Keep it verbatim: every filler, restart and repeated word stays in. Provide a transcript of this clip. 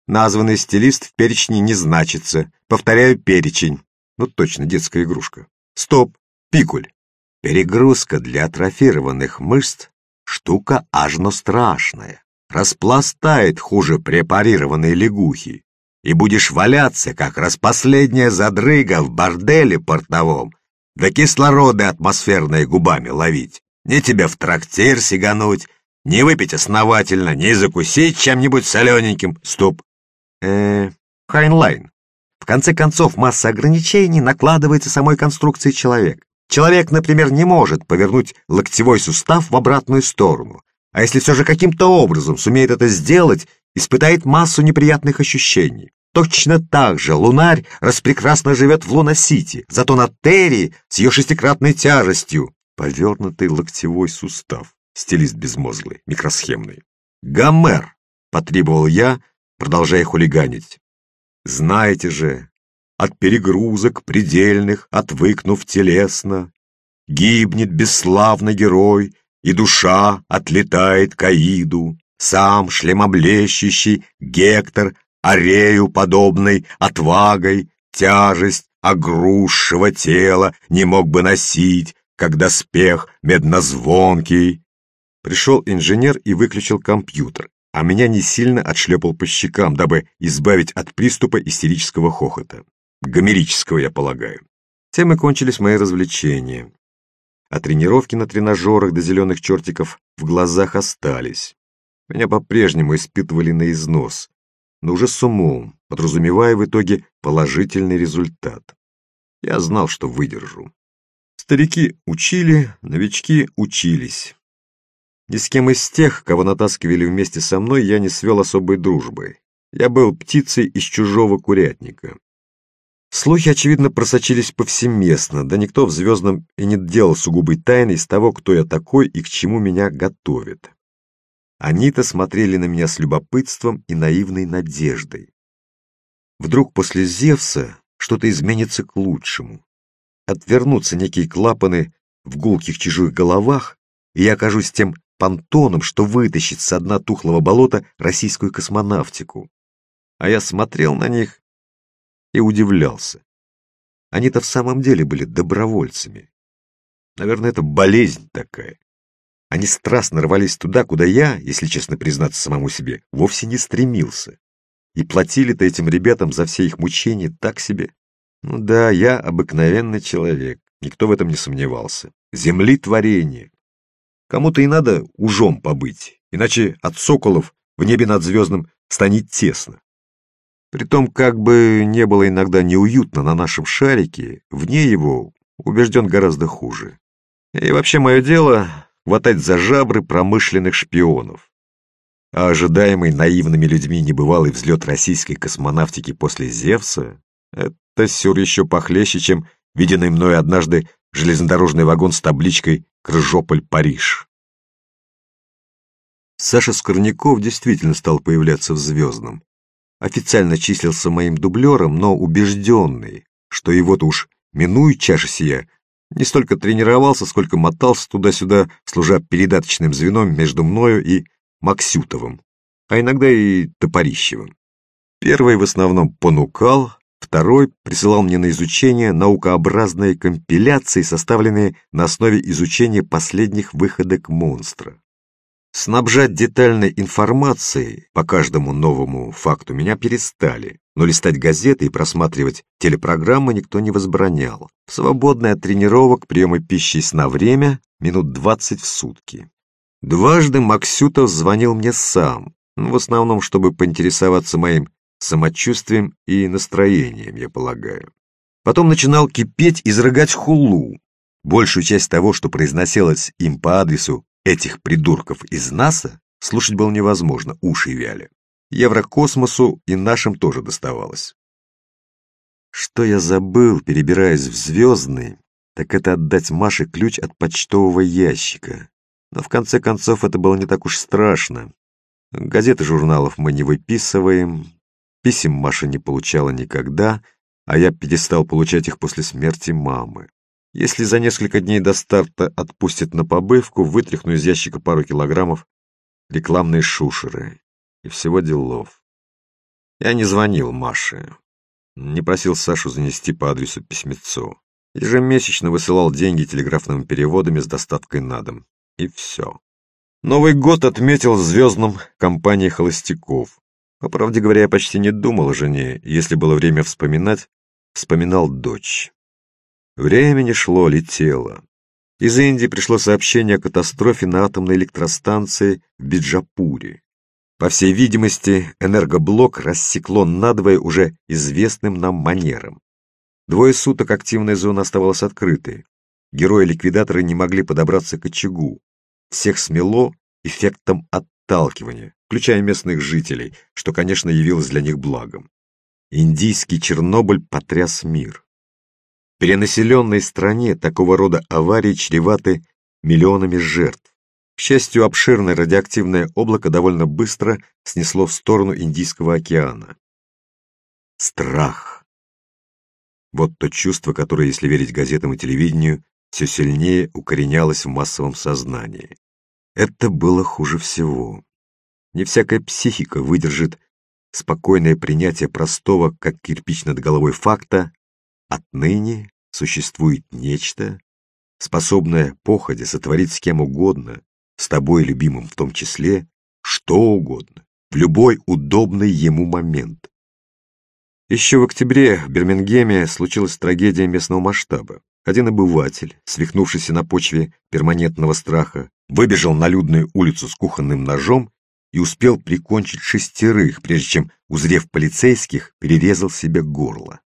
Названный стилист в перечне не значится. Повторяю, перечень. Ну точно, детская игрушка. Стоп, пикуль. Перегрузка для атрофированных мышц — штука ажно страшная. Распластает хуже препарированной лягухи. И будешь валяться, как распоследняя задрыга в борделе портовом, да кислороды атмосферные губами ловить. Ни тебе в трактир сигануть, не выпить основательно, не закусить чем-нибудь солененьким. Стоп. Э, Хайнлайн. В конце концов, масса ограничений накладывается самой конструкцией человека. Человек, например, не может повернуть локтевой сустав в обратную сторону, а если все же каким-то образом сумеет это сделать, испытает массу неприятных ощущений. Точно так же лунарь распрекрасно живет в Луна-Сити, зато на Терри с ее шестикратной тяжестью повернутый локтевой сустав, стилист безмозглый, микросхемный. Гомер, потребовал я, продолжая хулиганить. Знаете же, от перегрузок предельных, отвыкнув телесно, гибнет бесславный герой, и душа отлетает к Аиду, сам шлемоблещущий Гектор, Арею подобной отвагой, тяжесть огрузшего тела не мог бы носить, как доспех меднозвонкий. Пришел инженер и выключил компьютер, а меня не сильно отшлепал по щекам, дабы избавить от приступа истерического хохота. Гомерического, я полагаю. Тем и кончились мои развлечения. А тренировки на тренажерах до зеленых чертиков в глазах остались. Меня по-прежнему испытывали на износ, но уже с умом, подразумевая в итоге положительный результат. Я знал, что выдержу. Старики учили, новички учились. Ни с кем из тех, кого натаскивали вместе со мной, я не свел особой дружбы. Я был птицей из чужого курятника. Слухи, очевидно, просочились повсеместно, да никто в Звездном и не делал сугубой тайны из того, кто я такой и к чему меня готовят. Они-то смотрели на меня с любопытством и наивной надеждой. Вдруг после Зевса что-то изменится к лучшему. Отвернутся некие клапаны в гулких чужих головах, и я окажусь тем понтоном, что вытащит со дна тухлого болота российскую космонавтику. А я смотрел на них и удивлялся. Они-то в самом деле были добровольцами. Наверное, это болезнь такая. Они страстно рвались туда, куда я, если честно признаться самому себе, вовсе не стремился. И платили-то этим ребятам за все их мучения так себе. Ну да, я обыкновенный человек, никто в этом не сомневался. Земли творение. Кому-то и надо ужом побыть, иначе от соколов в небе над Звездным станет тесно. Притом, как бы не было иногда неуютно на нашем шарике, вне его убежден гораздо хуже. И вообще мое дело — хватать за жабры промышленных шпионов. А ожидаемый наивными людьми небывалый взлет российской космонавтики после Зевса — это сюр еще похлеще, чем виденный мной однажды железнодорожный вагон с табличкой «Крыжополь-Париж». Саша Скорняков действительно стал появляться в Звездном. Официально числился моим дублером, но убежденный, что его-то уж минует чаша сия, не столько тренировался, сколько мотался туда-сюда, служа передаточным звеном между мною и Максютовым, а иногда и Топорищевым. Первый в основном понукал, второй присылал мне на изучение наукообразные компиляции, составленные на основе изучения последних выходок монстра. Снабжать детальной информацией по каждому новому факту меня перестали, но листать газеты и просматривать телепрограммы никто не возбранял. В свободное от тренировок, приема пищи и сна время минут двадцать в сутки. Дважды Максютов звонил мне сам, ну, в основном, чтобы поинтересоваться моим самочувствием и настроением, я полагаю. Потом начинал кипеть и изрыгать хулу. Большую часть того, что произносилось им по адресу этих придурков из НАСА, слушать было невозможно, уши вяли. Еврокосмосу и нашим тоже доставалось. Что я забыл, перебираясь в Звездный, так это отдать Маше ключ от почтового ящика. Но в конце концов это было не так уж страшно. Газеты журналов мы не выписываем, писем Маша не получала никогда, а я перестал получать их после смерти мамы. Если за несколько дней до старта отпустят на побывку, вытряхну из ящика пару килограммов рекламной шушеры. И всего делов. Я не звонил Маше, не просил Сашу занести по адресу письмецо. Ежемесячно высылал деньги телеграфными переводами с доставкой на дом. И все. Новый год отметил в звездном компании холостяков. По правде говоря, я почти не думал о жене, если было время вспоминать, вспоминал дочь. Время не шло, летело. Из Индии пришло сообщение о катастрофе на атомной электростанции в Биджапуре. По всей видимости, энергоблок рассекло надвое уже известным нам манером. Двое суток активная зона оставалась открытой. Герои-ликвидаторы не могли подобраться к очагу. Всех смело эффектом отталкивания, включая местных жителей, что, конечно, явилось для них благом. Индийский Чернобыль потряс мир. В перенаселенной стране такого рода аварии чреваты миллионами жертв. К счастью, обширное радиоактивное облако довольно быстро снесло в сторону Индийского океана. Страх. Вот то чувство, которое, если верить газетам и телевидению, все сильнее укоренялось в массовом сознании. Это было хуже всего. Не всякая психика выдержит спокойное принятие простого, как кирпич над головой, факта: отныне существует нечто, способное походя сотворить с кем угодно, с тобой любимым в том числе, что угодно, в любой удобный ему момент. Еще в октябре в Бирмингеме случилась трагедия местного масштаба. Один обыватель, свихнувшийся на почве перманентного страха, выбежал на людную улицу с кухонным ножом и успел прикончить шестерых, прежде чем, узрев полицейских, перерезал себе горло.